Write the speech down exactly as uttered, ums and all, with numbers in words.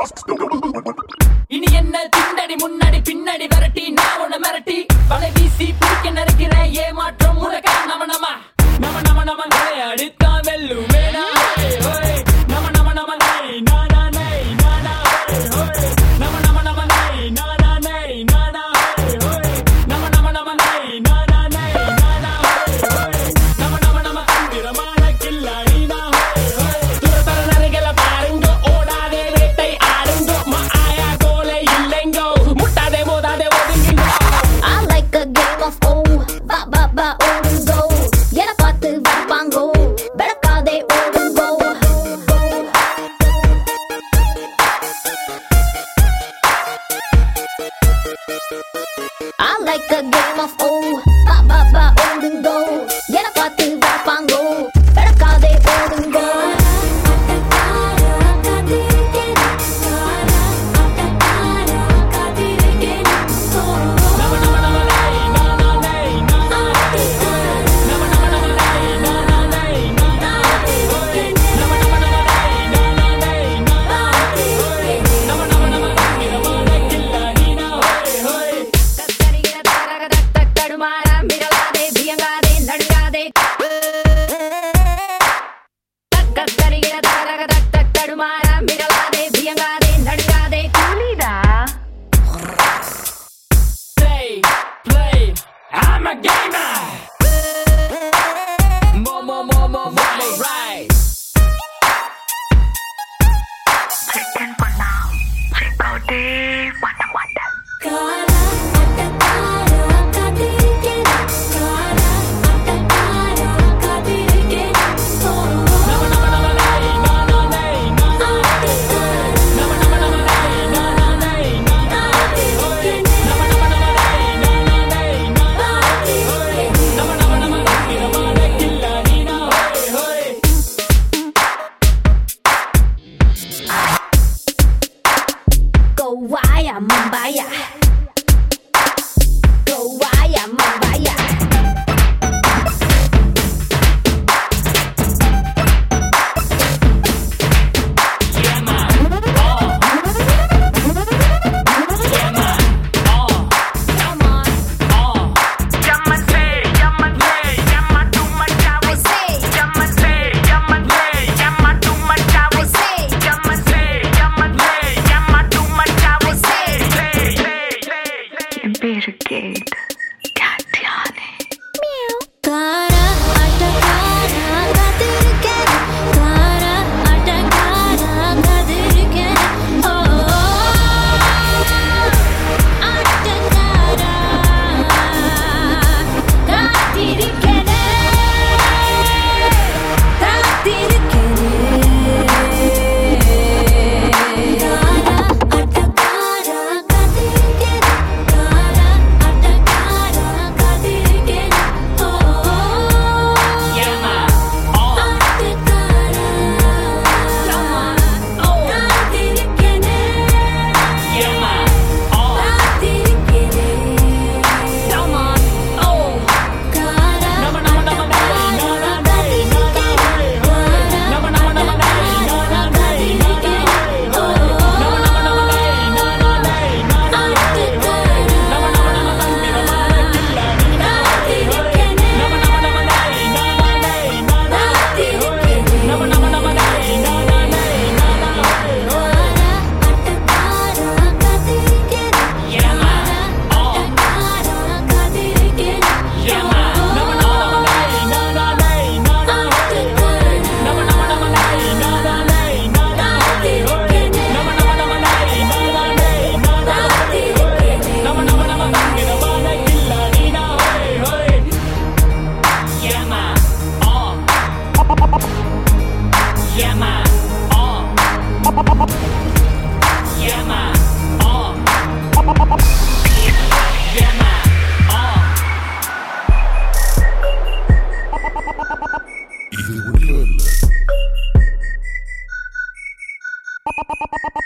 இனி என்ன திண்டடி முன்னாடி பின்னாடி விரட்டி நான் உன்னை மிரட்டி வலை வீசி பிடிக்க நினைக்கிறேன் ஏமாற்றம் உனக்கா நம நம நம நம நம அடித்தான் வெல்லும் வேணா நம நம நம நை நானா நை நானா நம நம நம நை நானா நை நானா நம நம நம நை நானா நை நானா நம நம நம தந்திரமான கில்லாடி நான் துரத்தர நரைகள பாருங்க ஓடாதே வேட்டை ஆடுங்க ஆயா கோலை இல்லைங்கோ முட்டாதே மோதாதே ஒதுங்குங்க. I like a game of oh ba ba ba ஓடுங்கோ என பார்த்து வரப்பாங்கோ பெடக்காதே ஓடுங்கோ. I like a game of oh ba ba ba ஓடுங்கோ என பார்த்து வரப்பாங்கோ பெடக்காதே ஓடுங்கோ. Play, play, I'm a gamer. More, more, more, more, more, more, right. Chicken banana, check out the banana water. Go vaya Mumbai, go vaya Mumbai. Yeah, man. Oh. Yeah, man. Oh. Come on, Oh. Yamma say, yamma say, yamma too much I out. say, Yamma say, yamma say, yamma too much out. I say, Yamma say, yamma say, yamma too much out. I say. Say, say, say. Barricade, Katyane. Kara atakara kadirken, kara atakara kadirken, oh atakara kadirken, kadirken. Kara atakara kadirken, kara atakara kadirken, oh Yeah, man. Oh. atakara. Come on, oh kadirken, Yeah, man. Oh. kadirken. Come on, oh kara Nama, nama, nama, nay, na, na, nay, na, na, hey, hey. Nama, nama, nama, nay, na, na, nay, na, na, hey, hey. Nama, nama, nama, nay, na, na, nay, na, na, hey, hey. Nama, nama, nama, தந்திரமான கில்லாடி நான், hey, hey. Nama, nama, nama, nay, na, na, nay, na, na, hey, hey. Nama, nama, nama, nay, na, na, nay, na, na, hey, hey. Yeah, man. Oh. Yeah, man. Nama, nama, nama, nay, na, na, nay, na, na, hey, hey. Nama, nama, nama, nay, na, na, nay, na, na, hey, hey. Nama, nama, nama, nay, na, na, nay, na, na, hey, hey. Nama, nama, nama, தந்திரமான கில்லாடி நான், hey, hey. Yeah, man. Oh. Yeah, man. Oh. Yeah, man. Oh. Yeah, man. Oh. இது உண்மை இல்ல.